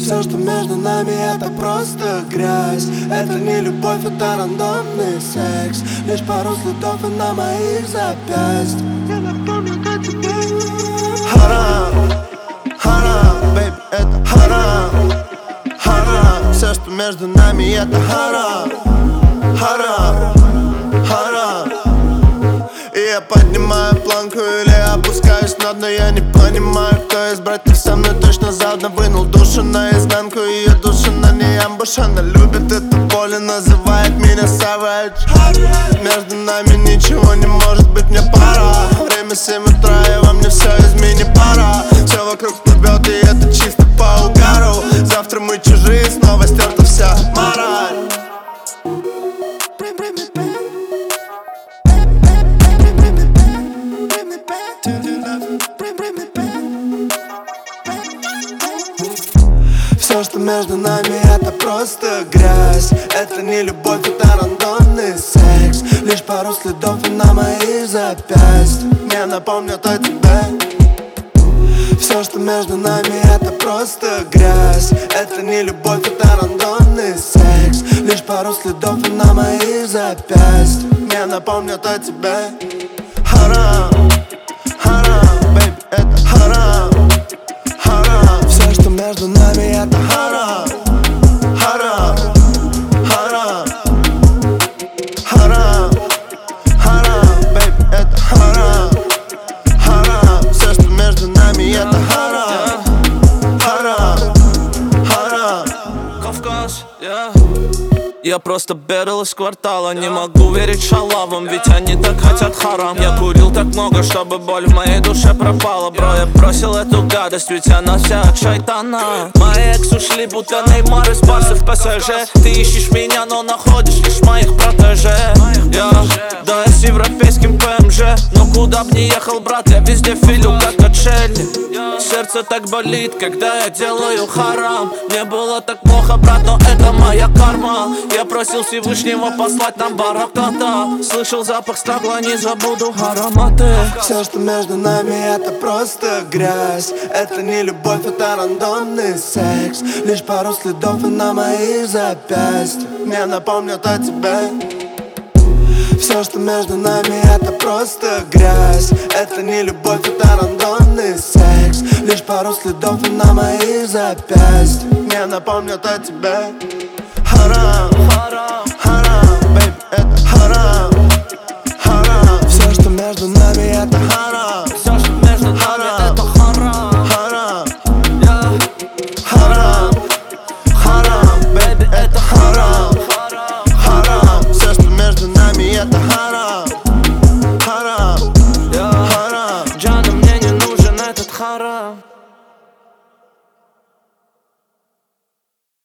Все, что между нами, это просто грязь. Это не любовь, это рандомный секс. Лишь пару следов и на моих запястьях. Я напомню, как тебе. Харам, харам, бэйби, это харам, харам. Все, что между нами, это харам, харам, харам. И я поднимаю планку или опускаюсь на дно. Я не понимаю, кто из братьев со мной точно заодно. Вынул душу наизнанку, ее душа на ней амбуш. Она любит эту боль и называет меня savage. Между нами ничего не может быть, мне пора. Время 7 утра, и во мне все из мини-пара. Все вокруг плывет, и это чисто по угару. Завтра мы чужие, снова стерта вся мораль. Все, что между нами, это просто грязь. Это не любовь, это рандомный секс. Лишь пару следов и на моих запястьях. Мне напомнят о тебе. Все, что между нами, это просто грязь. Это не любовь, это рандомный секс. Лишь пару следов и на моих запястьях. Мне напомнят о тебе. Харам, харам, бэйби, это харам, харам. Все, что между нами, это харам, харам, харам, харам, харам, бэйби, это харам, харам. Все, что между нами, это харам, харам, харам. Кавказ, Я просто бедал из квартала. Не могу верить шалавам, ведь они так хотят харам. Я курил так много, чтобы боль в моей душе пропала. Бро, я бросил эту гадость, ведь она вся от шайтана. Мои экс ушли, будто Неймар из Барса в ПСЖ. Ты ищешь меня, но находишь лишь моих протеже. Да, я с европейским ПМЖ. Но куда б ни ехал, брат, я везде филю, как отшельник. Сердце так болит, когда я делаю харам. Мне было так плохо, брат, но это моя карма. Я просил Всевышнего послать нам бараката. Слышал запах стекла, не забуду ароматы. Все, что между нами, это просто грязь. Это не любовь, это рандомный секс. Лишь пару следов и на моих запястьях. Мне напомнят о тебе. Все, что между нами, это просто грязь. Это не любовь, это рандомный секс. Лишь пару следов и на моих запястьях. Мне напомнят о тебе. Харам, харам, бэйби, это харам, харам. Все, что между нами, это харам. Все, что между нами, это харам. Харам, харам, харам, бэйби, это харам, харам. Все, что между нами, это харам, харам, харам. Джана, мне не нужен этот харам.